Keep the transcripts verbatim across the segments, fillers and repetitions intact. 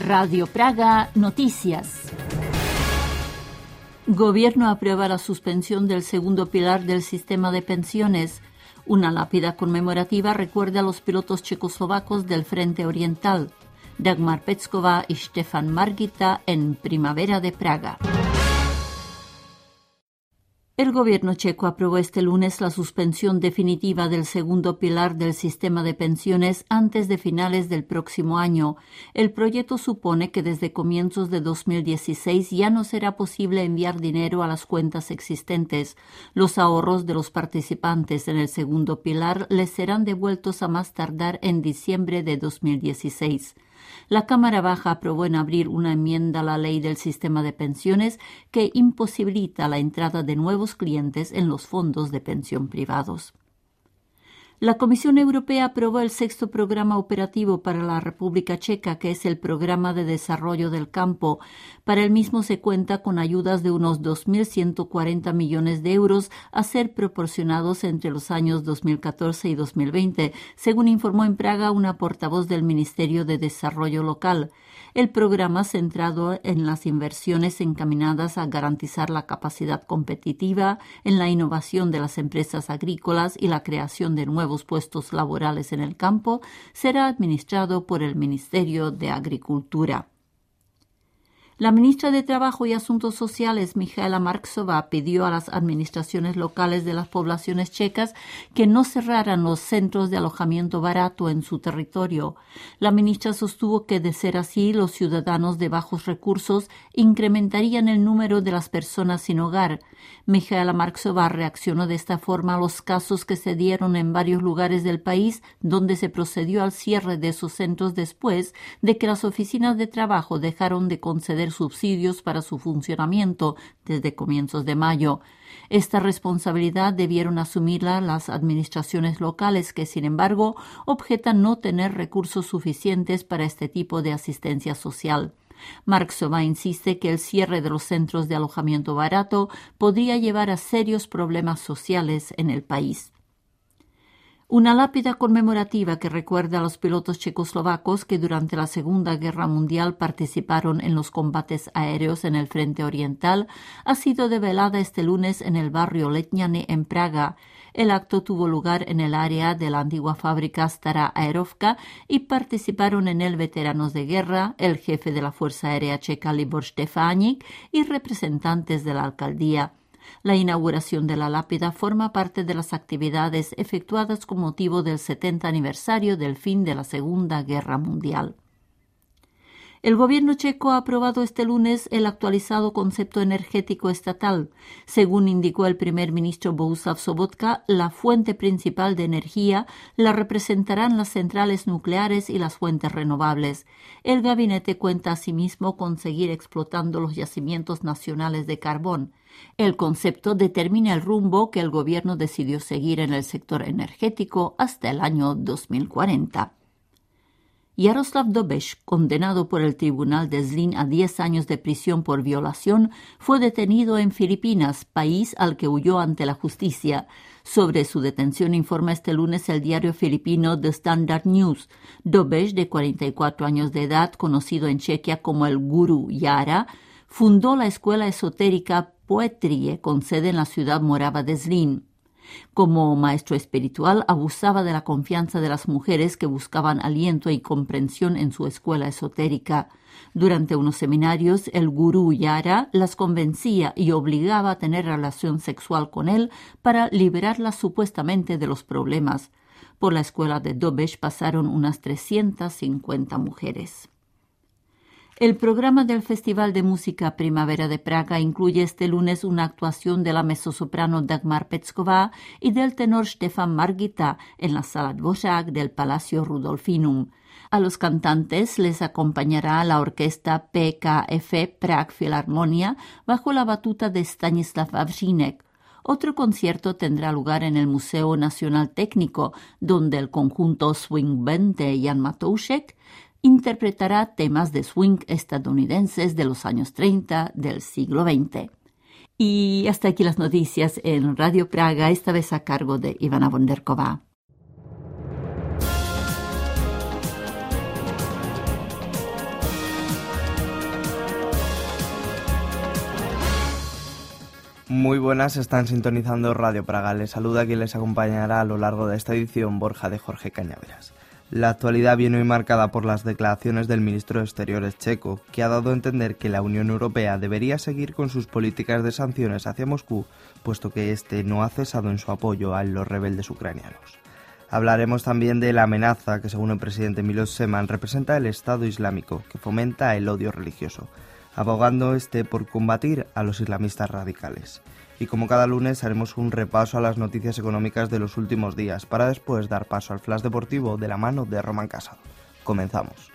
Radio Praga Noticias. Gobierno aprueba la suspensión del segundo pilar del sistema de pensiones. Una lápida conmemorativa recuerda a los pilotos checoslovacos del Frente Oriental. Dagmar Pecková y Štefan Margita en Primavera de Praga. El gobierno checo aprobó este lunes la suspensión definitiva del segundo pilar del sistema de pensiones antes de finales del próximo año. El proyecto supone que desde comienzos de dos mil dieciséis ya no será posible enviar dinero a las cuentas existentes. Los ahorros de los participantes en el segundo pilar les serán devueltos a más tardar en diciembre de dos mil dieciséis. La Cámara Baja aprobó en abril una enmienda a la ley del sistema de pensiones que imposibilita la entrada de nuevos clientes en los fondos de pensión privados. La Comisión Europea aprobó el sexto programa operativo para la República Checa, que es el Programa de Desarrollo del Campo. Para el mismo se cuenta con ayudas de unos dos mil ciento cuarenta millones de euros a ser proporcionados entre los años dos mil catorce y dos mil veinte, según informó en Praga una portavoz del Ministerio de Desarrollo Local. El programa, centrado en las inversiones encaminadas a garantizar la capacidad competitiva, en la innovación de las empresas agrícolas y la creación de nuevos puestos laborales en el campo, será administrado por el Ministerio de Agricultura. La ministra de Trabajo y Asuntos Sociales, Michaela Marksová, pidió a las administraciones locales de las poblaciones checas que no cerraran los centros de alojamiento barato en su territorio. La ministra sostuvo que, de ser así, los ciudadanos de bajos recursos incrementarían el número de las personas sin hogar. Michaela Marksová reaccionó de esta forma a los casos que se dieron en varios lugares del país donde se procedió al cierre de esos centros después de que las oficinas de trabajo dejaron de conceder subsidios para su funcionamiento desde comienzos de mayo. Esta responsabilidad debieron asumirla las administraciones locales que, sin embargo, objetan no tener recursos suficientes para este tipo de asistencia social. Marksová insiste que el cierre de los centros de alojamiento barato podría llevar a serios problemas sociales en el país. Una lápida conmemorativa que recuerda a los pilotos checoslovacos que durante la Segunda Guerra Mundial participaron en los combates aéreos en el Frente Oriental ha sido develada este lunes en el barrio Letňany en Praga. El acto tuvo lugar en el área de la antigua fábrica Stará Aerovka y participaron en él veteranos de guerra, el jefe de la Fuerza Aérea Checa Libor Štefánik y representantes de la alcaldía. La inauguración de la lápida forma parte de las actividades efectuadas con motivo del setenta aniversario del fin de la Segunda Guerra Mundial. El gobierno checo ha aprobado este lunes el actualizado concepto energético estatal. Según indicó el primer ministro Bohuslav Sobotka, la fuente principal de energía la representarán las centrales nucleares y las fuentes renovables. El gabinete cuenta asimismo con seguir explotando los yacimientos nacionales de carbón. El concepto determina el rumbo que el gobierno decidió seguir en el sector energético hasta el año dos mil cuarenta. Jaroslav Dobeš, condenado por el Tribunal de Zlín a diez años de prisión por violación, fue detenido en Filipinas, país al que huyó ante la justicia. Sobre su detención informa este lunes el diario filipino The Standard News. Dobeš, de cuarenta y cuatro años de edad, conocido en Chequia como el Guru Jara, fundó la escuela esotérica Poetrie, con sede en la ciudad morava de Zlín. Como maestro espiritual, abusaba de la confianza de las mujeres que buscaban aliento y comprensión en su escuela esotérica. Durante unos seminarios, el gurú Jara las convencía y obligaba a tener relación sexual con él para liberarlas supuestamente de los problemas. Por la escuela de Dobeš pasaron unas trescientas cincuenta mujeres. El programa del Festival de Música Primavera de Praga incluye este lunes una actuación de la mezzosoprano Dagmar Pecková y del tenor Štefan Margita en la Sala Dvořák del Palacio Rudolfinum. A los cantantes les acompañará la orquesta P K F Prague Philharmonia bajo la batuta de Stanislav Vavřínek. Otro concierto tendrá lugar en el Museo Nacional Técnico, donde el conjunto Swing Band de Jan Matoušek interpretará temas de swing estadounidenses de los años treinta del siglo veinte. Y hasta aquí las noticias en Radio Praga, esta vez a cargo de Ivana Bonderková. Muy buenas, están sintonizando Radio Praga. Les saluda quien les acompañará a lo largo de esta edición, Borja de Jorge Cañaveras. La actualidad viene hoy marcada por las declaraciones del ministro de Exteriores checo, que ha dado a entender que la Unión Europea debería seguir con sus políticas de sanciones hacia Moscú, puesto que este no ha cesado en su apoyo a los rebeldes ucranianos. Hablaremos también de la amenaza que, según el presidente Miloš Zeman, representa el Estado Islámico, que fomenta el odio religioso, abogando este por combatir a los islamistas radicales. Y como cada lunes haremos un repaso a las noticias económicas de los últimos días, para después dar paso al flash deportivo de la mano de Roman Casado. Comenzamos.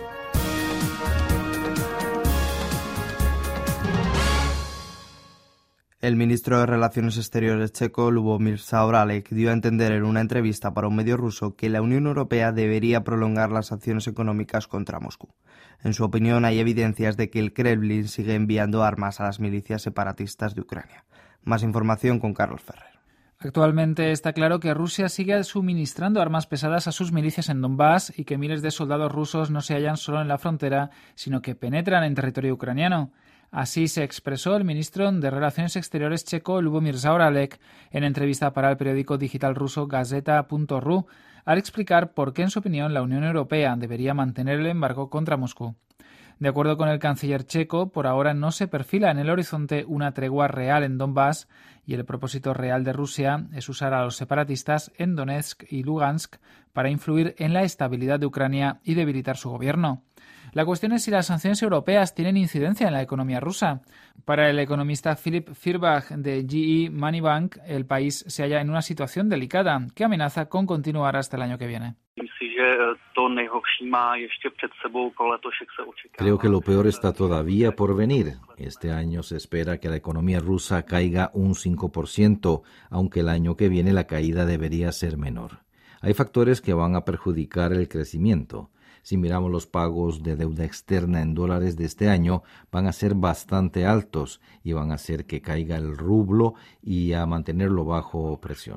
El ministro de Relaciones Exteriores checo, Lubomír Zaorálek, dio a entender en una entrevista para un medio ruso que la Unión Europea debería prolongar las sanciones económicas contra Moscú. En su opinión, hay evidencias de que el Kremlin sigue enviando armas a las milicias separatistas de Ucrania. Más información con Carlos Ferrer. Actualmente está claro que Rusia sigue suministrando armas pesadas a sus milicias en Donbass y que miles de soldados rusos no se hallan solo en la frontera, sino que penetran en territorio ucraniano. Así se expresó el ministro de Relaciones Exteriores checo, Lubomír Zaorálek, en entrevista para el periódico digital ruso Gazeta punto ru, al explicar por qué, en su opinión, la Unión Europea debería mantener el embargo contra Moscú. De acuerdo con el canciller checo, por ahora no se perfila en el horizonte una tregua real en Donbass y el propósito real de Rusia es usar a los separatistas en Donetsk y Lugansk para influir en la estabilidad de Ucrania y debilitar su gobierno. La cuestión es si las sanciones europeas tienen incidencia en la economía rusa. Para el economista Philip Firbach de G E Money Bank, el país se halla en una situación delicada que amenaza con continuar hasta el año que viene. Creo que lo peor está todavía por venir. Este año se espera que la economía rusa caiga un cinco por ciento, aunque el año que viene la caída debería ser menor. Hay factores que van a perjudicar el crecimiento. Si miramos los pagos de deuda externa en dólares de este año, van a ser bastante altos y van a hacer que caiga el rublo y a mantenerlo bajo presión.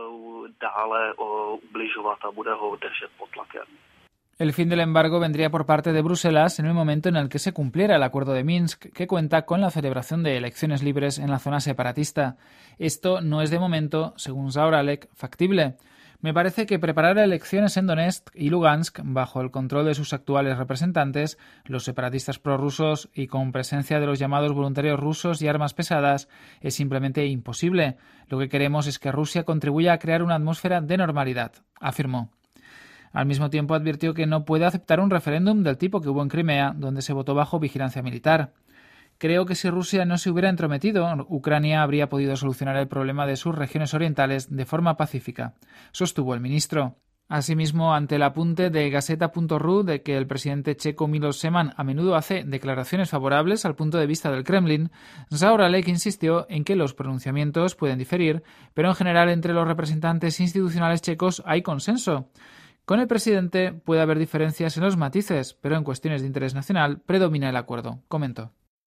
El fin del embargo vendría por parte de Bruselas en el momento en el que se cumpliera el acuerdo de Minsk, que cuenta con la celebración de elecciones libres en la zona separatista. Esto no es de momento, según Zaorálek, factible. Me parece que preparar elecciones en Donetsk y Lugansk bajo el control de sus actuales representantes, los separatistas prorrusos y con presencia de los llamados voluntarios rusos y armas pesadas, es simplemente imposible. Lo que queremos es que Rusia contribuya a crear una atmósfera de normalidad, afirmó. Al mismo tiempo advirtió que no puede aceptar un referéndum del tipo que hubo en Crimea, donde se votó bajo vigilancia militar. Creo que si Rusia no se hubiera entrometido, Ucrania habría podido solucionar el problema de sus regiones orientales de forma pacífica, sostuvo el ministro. Asimismo, ante el apunte de Gazeta punto ru de que el presidente checo Miloš Zeman a menudo hace declaraciones favorables al punto de vista del Kremlin, Zaorálek insistió en que los pronunciamientos pueden diferir, pero en general entre los representantes institucionales checos hay consenso. Con el presidente puede haber diferencias en los matices, pero en cuestiones de interés nacional predomina el acuerdo, comentó.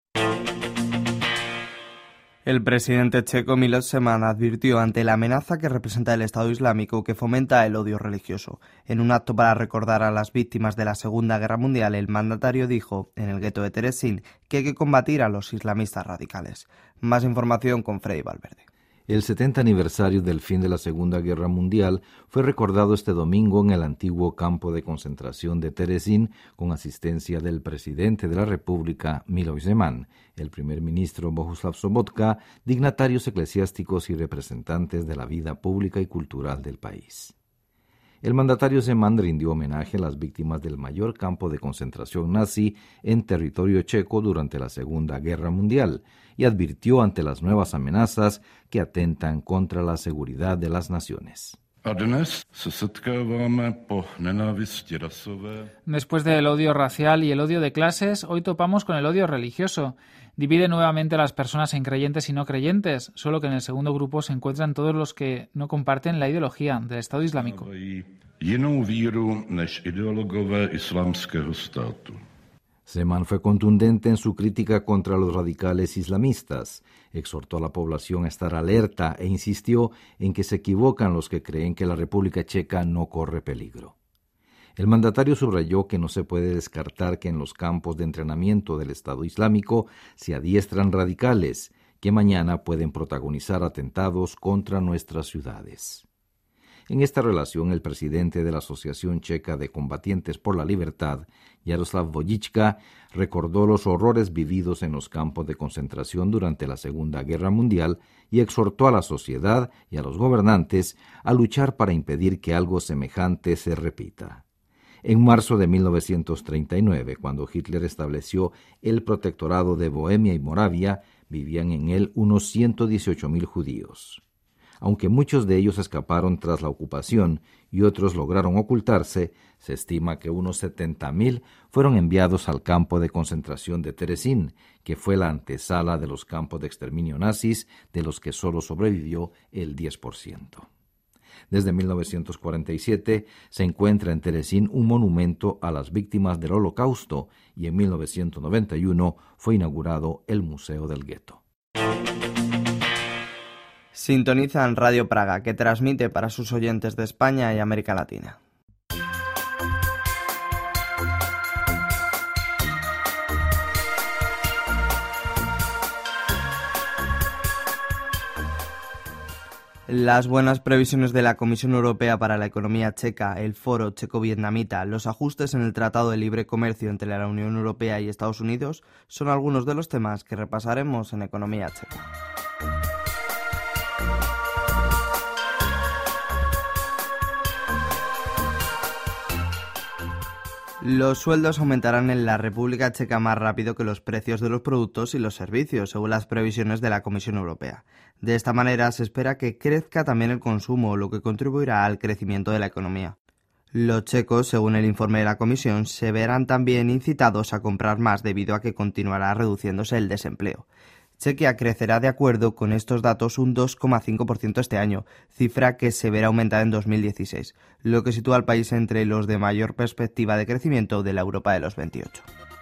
El presidente checo Miloš Zeman advirtió ante la amenaza que representa el Estado Islámico que fomenta el odio religioso. En un acto para recordar a las víctimas de la Segunda Guerra Mundial, el mandatario dijo, en el gueto de Terezín, que hay que combatir a los islamistas radicales. Más información con Freddy Valverde. El setenta aniversario del fin de la Segunda Guerra Mundial fue recordado este domingo en el antiguo campo de concentración de Terezín con asistencia del presidente de la República, Miloš Zeman, el primer ministro Bohuslav Sobotka, dignatarios eclesiásticos y representantes de la vida pública y cultural del país. El mandatario Zeman rindió homenaje a las víctimas del mayor campo de concentración nazi en territorio checo durante la Segunda Guerra Mundial y advirtió ante las nuevas amenazas que atentan contra la seguridad de las naciones. Después del odio racial y el odio de clases, hoy topamos con el odio religioso. Divide nuevamente a las personas en creyentes y no creyentes, solo que en el segundo grupo se encuentran todos los que no comparten la ideología del Estado Islámico. Zeman fue contundente en su crítica contra los radicales islamistas, exhortó a la población a estar alerta e insistió en que se equivocan los que creen que la República Checa no corre peligro. El mandatario subrayó que no se puede descartar que en los campos de entrenamiento del Estado Islámico se adiestran radicales, que mañana pueden protagonizar atentados contra nuestras ciudades. En esta relación, el presidente de la Asociación Checa de Combatientes por la Libertad, Jaroslav Vojička, recordó los horrores vividos en los campos de concentración durante la Segunda Guerra Mundial y exhortó a la sociedad y a los gobernantes a luchar para impedir que algo semejante se repita. En marzo de mil novecientos treinta y nueve, cuando Hitler estableció el protectorado de Bohemia y Moravia, vivían en él unos ciento dieciocho mil judíos. Aunque muchos de ellos escaparon tras la ocupación y otros lograron ocultarse, se estima que unos setenta mil fueron enviados al campo de concentración de Terezín, que fue la antesala de los campos de exterminio nazis, de los que solo sobrevivió el diez por ciento. Desde mil novecientos cuarenta y siete se encuentra en Terezín un monumento a las víctimas del Holocausto y en mil novecientos noventa y uno fue inaugurado el Museo del Gueto. Sintonizan Radio Praga, que transmite para sus oyentes de España y América Latina. Las buenas previsiones de la Comisión Europea para la economía checa, el foro checo-vietnamita, los ajustes en el Tratado de Libre Comercio entre la Unión Europea y Estados Unidos son algunos de los temas que repasaremos en Economía Checa. Los sueldos aumentarán en la República Checa más rápido que los precios de los productos y los servicios, según las previsiones de la Comisión Europea. De esta manera se espera que crezca también el consumo, lo que contribuirá al crecimiento de la economía. Los checos, según el informe de la Comisión, se verán también incitados a comprar más debido a que continuará reduciéndose el desempleo. Chequia crecerá de acuerdo con estos datos un dos coma cinco por ciento este año, cifra que se verá aumentada en dos mil dieciséis, lo que sitúa al país entre los de mayor perspectiva de crecimiento de la Europa de los veintiocho.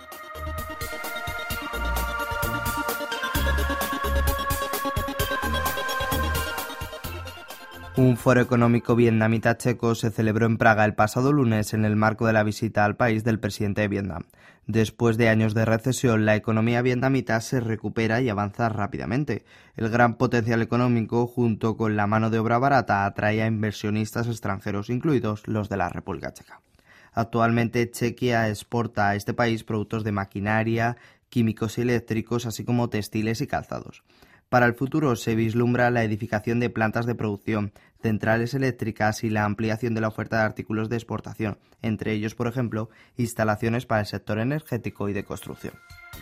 Un foro económico vietnamita checo se celebró en Praga el pasado lunes en el marco de la visita al país del presidente de Vietnam. Después de años de recesión, la economía vietnamita se recupera y avanza rápidamente. El gran potencial económico, junto con la mano de obra barata, atrae a inversionistas extranjeros, incluidos los de la República Checa. Actualmente, Chequia exporta a este país productos de maquinaria, químicos y eléctricos, así como textiles y calzados. Para el futuro se vislumbra la edificación de plantas de producción, centrales eléctricas y la ampliación de la oferta de artículos de exportación, entre ellos, por ejemplo, instalaciones para el sector energético y de construcción.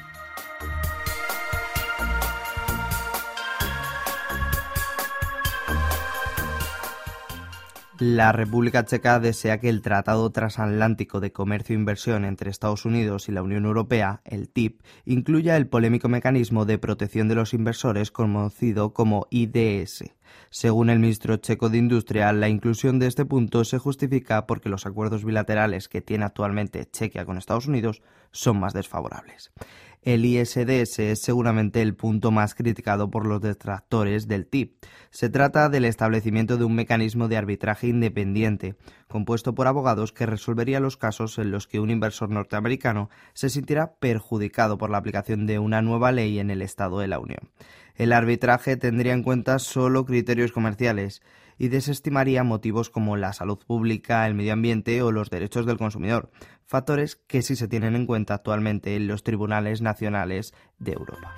La República Checa desea que el Tratado Transatlántico de Comercio e Inversión entre Estados Unidos y la Unión Europea, el T I P, incluya el polémico mecanismo de protección de los inversores conocido como I D S. Según el ministro checo de Industria, la inclusión de este punto se justifica porque los acuerdos bilaterales que tiene actualmente Chequia con Estados Unidos son más desfavorables. El I S D S es seguramente el punto más criticado por los detractores del T I P. Se trata del establecimiento de un mecanismo de arbitraje independiente, compuesto por abogados que resolvería los casos en los que un inversor norteamericano se sintiera perjudicado por la aplicación de una nueva ley en el Estado de la Unión. El arbitraje tendría en cuenta solo criterios comerciales y desestimaría motivos como la salud pública, el medio ambiente o los derechos del consumidor, factores que sí se tienen en cuenta actualmente en los tribunales nacionales de Europa.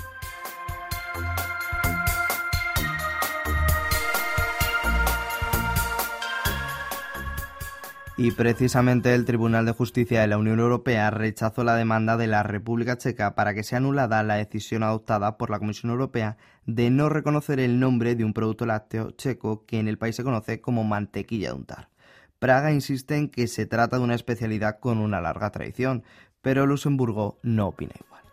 Y precisamente el Tribunal de Justicia de la Unión Europea rechazó la demanda de la República Checa para que sea anulada la decisión adoptada por la Comisión Europea de no reconocer el nombre de un producto lácteo checo que en el país se conoce como mantequilla de untar. Praga insiste en que se trata de una especialidad con una larga tradición, pero Luxemburgo no opina igual.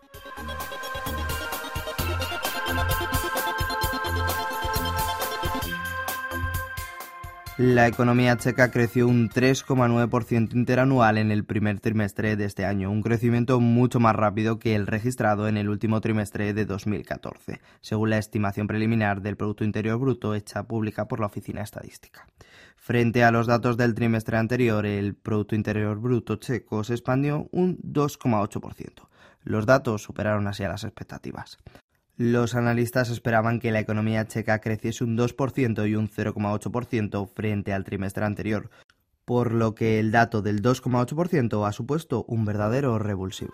La economía checa creció un tres coma nueve por ciento interanual en el primer trimestre de este año, un crecimiento mucho más rápido que el registrado en el último trimestre de dos mil catorce, según la estimación preliminar del Producto Interior Bruto hecha pública por la Oficina Estadística. Frente a los datos del trimestre anterior, el Producto Interior Bruto checo se expandió un dos coma ocho por ciento. Los datos superaron así a las expectativas. Los analistas esperaban que la economía checa creciese un dos por ciento y un cero coma ocho por ciento frente al trimestre anterior, por lo que el dato del dos coma ocho por ciento ha supuesto un verdadero revulsivo.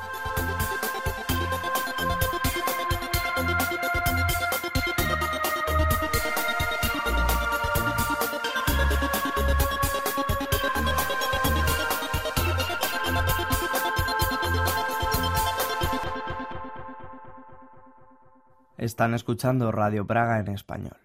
Están escuchando Radio Praga en español.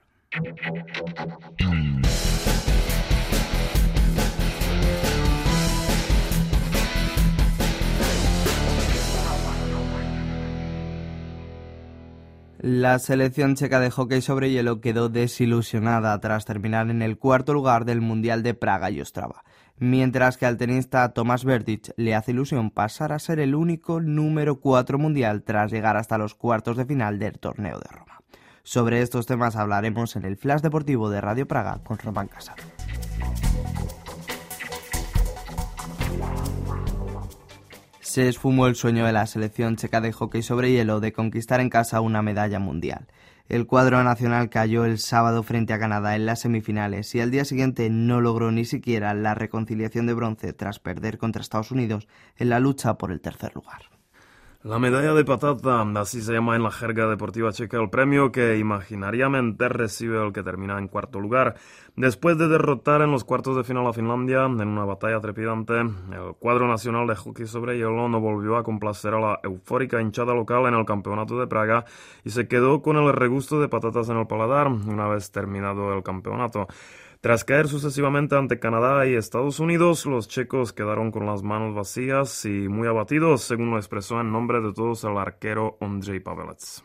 La selección checa de hockey sobre hielo quedó desilusionada tras terminar en el cuarto lugar del Mundial de Praga y Ostrava, mientras que al tenista Tomáš Berdych le hace ilusión pasar a ser el único número cuatro mundial tras llegar hasta los cuartos de final del torneo de Roma. Sobre estos temas hablaremos en el Flash Deportivo de Radio Praga con Román Casado. Se esfumó el sueño de la selección checa de hockey sobre hielo de conquistar en casa una medalla mundial. El cuadro nacional cayó el sábado frente a Canadá en las semifinales y al día siguiente no logró ni siquiera la reconciliación de bronce tras perder contra Estados Unidos en la lucha por el tercer lugar. La medalla de patata, así se llama en la jerga deportiva checa el premio que imaginariamente recibe el que termina en cuarto lugar. Después de derrotar en los cuartos de final a Finlandia en una batalla trepidante, el cuadro nacional de hockey sobre hielo no volvió a complacer a la eufórica hinchada local en el campeonato de Praga y se quedó con el regusto de patatas en el paladar una vez terminado el campeonato. Tras caer sucesivamente ante Canadá y Estados Unidos, los checos quedaron con las manos vacías y muy abatidos, según lo expresó en nombre de todos el arquero Ondřej Pavelec.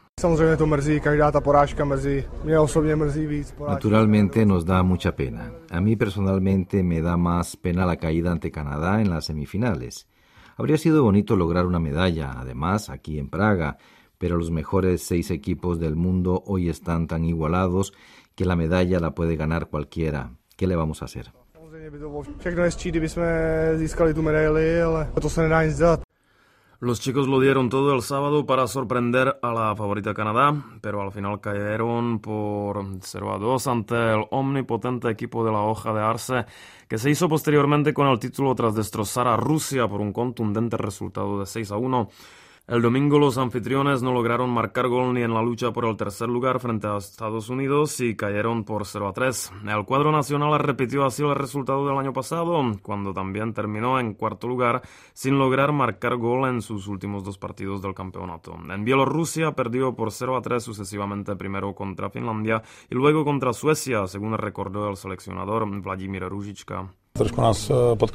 Naturalmente nos da mucha pena. A mí personalmente me da más pena la caída ante Canadá en las semifinales. Habría sido bonito lograr una medalla, además, aquí en Praga, pero los mejores seis equipos del mundo hoy están tan igualados que la medalla la puede ganar cualquiera. ¿Qué le vamos a hacer? Los chicos lo dieron todo el sábado para sorprender a la favorita Canadá, pero al final cayeron por cero a dos ante el omnipotente equipo de la hoja de Arce, que se hizo posteriormente con el título tras destrozar a Rusia por un contundente resultado de seis a uno. El domingo los anfitriones no lograron marcar gol ni en la lucha por el tercer lugar frente a Estados Unidos y cayeron por cero a tres. El cuadro nacional repitió así el resultado del año pasado, cuando también terminó en cuarto lugar sin lograr marcar gol en sus últimos dos partidos del campeonato. En Bielorrusia perdió por cero a tres sucesivamente, primero contra Finlandia y luego contra Suecia, según recordó el seleccionador Vladimír Růžička. Nos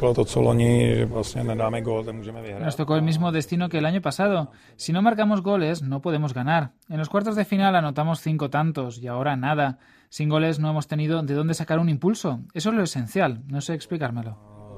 tocó el mismo destino que el año pasado. Si no marcamos goles, no podemos ganar. En los cuartos de final anotamos cinco tantos y ahora nada. Sin goles no hemos tenido de dónde sacar un impulso. Eso es lo esencial. No sé explicármelo.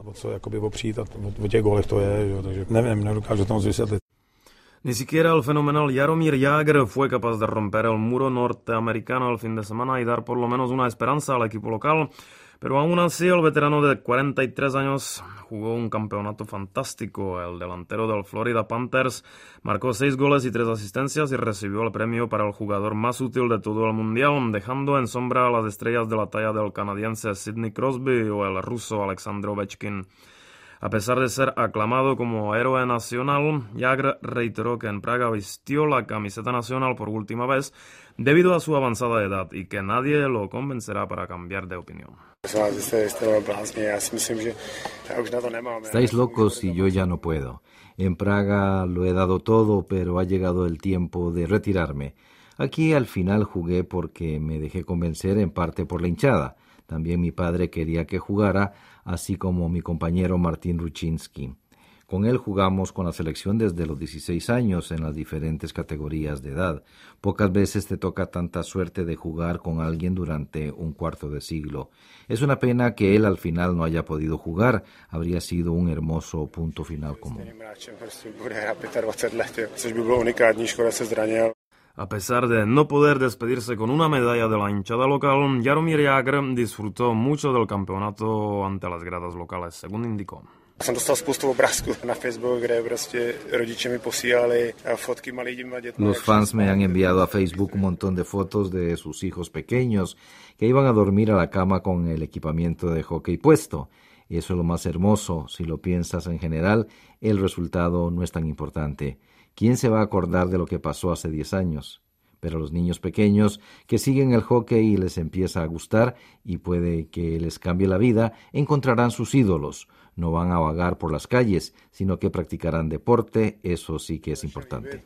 Ni siquiera el fenomenal Jaromír Jágr fue capaz de romper el muro norteamericano el fin de semana y dar por lo menos una esperanza al equipo local. Pero aún así, el veterano de cuarenta y tres años jugó un campeonato fantástico. El delantero del Florida Panthers marcó seis goles y tres asistencias y recibió el premio para el jugador más útil de todo el mundial, dejando en sombra a las estrellas de la talla del canadiense Sidney Crosby o el ruso Alexander Ovechkin. A pesar de ser aclamado como héroe nacional, Jágr reiteró que en Praga vistió la camiseta nacional por última vez debido a su avanzada edad y que nadie lo convencerá para cambiar de opinión. Estáis locos y yo ya no puedo. En Praga lo he dado todo, pero ha llegado el tiempo de retirarme. Aquí al final jugué porque me dejé convencer en parte por la hinchada. También mi padre quería que jugara, así como mi compañero Martin Ruchinski. Con él jugamos con la selección desde los dieciséis años en las diferentes categorías de edad. Pocas veces te toca tanta suerte de jugar con alguien durante un cuarto de siglo. Es una pena que él al final no haya podido jugar. Habría sido un hermoso punto final común. A pesar de no poder despedirse con una medalla de la hinchada local, Jaromír Jágr disfrutó mucho del campeonato ante las gradas locales, según indicó. Los fans me han enviado a Facebook un montón de fotos de sus hijos pequeños que iban a dormir a la cama con el equipamiento de hockey puesto. Y eso es lo más hermoso. Si lo piensas en general, el resultado no es tan importante. ¿Quién se va a acordar de lo que pasó hace diez años? Pero los niños pequeños que siguen el hockey y les empieza a gustar y puede que les cambie la vida, encontrarán sus ídolos. No van a vagar por las calles, sino que practicarán deporte. Eso sí que es importante.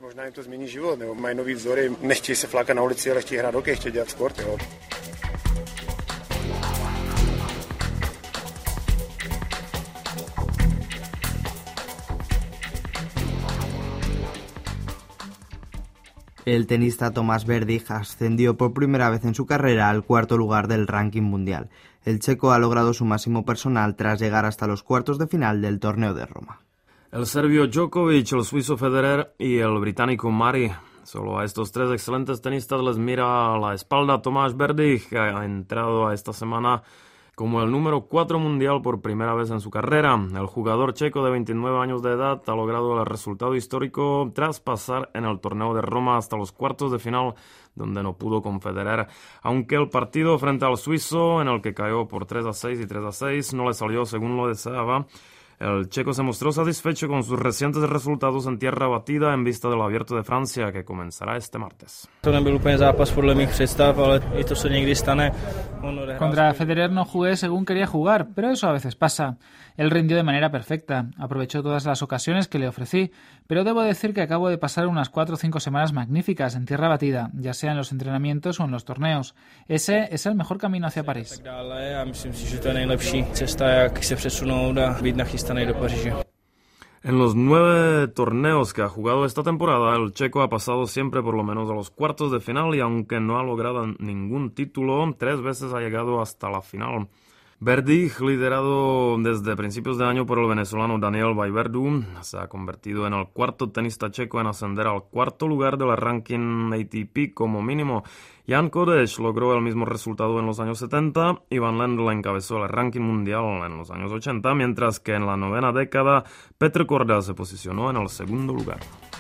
El tenista Tomás Berdych ascendió por primera vez en su carrera al cuarto lugar del ranking mundial. El checo ha logrado su máximo personal tras llegar hasta los cuartos de final del torneo de Roma. El serbio Djokovic, el suizo Federer y el británico Murray. Solo a estos tres excelentes tenistas les mira a la espalda Tomás Berdych, que ha entrado a esta semana como el número cuatro mundial por primera vez en su carrera. El jugador checo de veintinueve años de edad ha logrado el resultado histórico tras pasar en el torneo de Roma hasta los cuartos de final, donde no pudo con Federer. Aunque el partido frente al suizo, en el que cayó por tres a seis y tres a seis, no le salió según lo deseaba, el checo se mostró satisfecho con sus recientes resultados en tierra batida en vista del Abierto de Francia, que comenzará este martes. Contra Federer no jugué según quería jugar, pero eso a veces pasa. Él rindió de manera perfecta, aprovechó todas las ocasiones que le ofrecí, pero debo decir que acabo de pasar unas cuatro o cinco semanas magníficas en tierra batida, ya sea en los entrenamientos o en los torneos. Ese es el mejor camino hacia París. En los nueve torneos que ha jugado esta temporada, el checo ha pasado siempre por lo menos a los cuartos de final y aunque no ha logrado ningún título, tres veces ha llegado hasta la final. Berdych, liderado desde principios de año por el venezolano Daniel Vallverdu, se ha convertido en el cuarto tenista checo en ascender al cuarto lugar del ranking A T P como mínimo. Jan Kodeš logró el mismo resultado en los años setenta, Ivan Lendl encabezó el ranking mundial en los años ochenta, mientras que en la novena década Petr Korda se posicionó en el segundo lugar.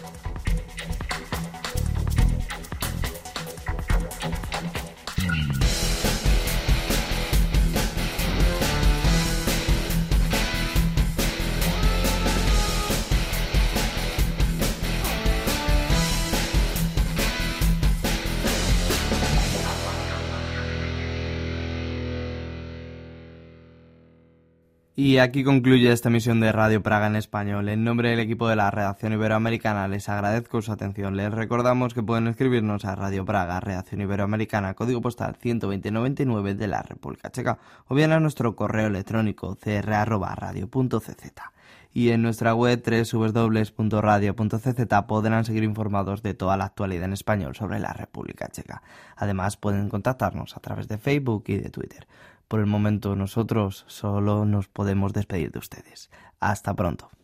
Y aquí concluye esta emisión de Radio Praga en español. En nombre del equipo de la redacción iberoamericana les agradezco su atención. Les recordamos que pueden escribirnos a Radio Praga, redacción iberoamericana, código postal ciento veinte noventa y nueve de la República Checa, o bien a nuestro correo electrónico c r arroba radio punto c z. Y en nuestra web doble u doble u doble u punto radio punto c z podrán seguir informados de toda la actualidad en español sobre la República Checa. Además pueden contactarnos a través de Facebook y de Twitter. Por el momento nosotros solo nos podemos despedir de ustedes. Hasta pronto.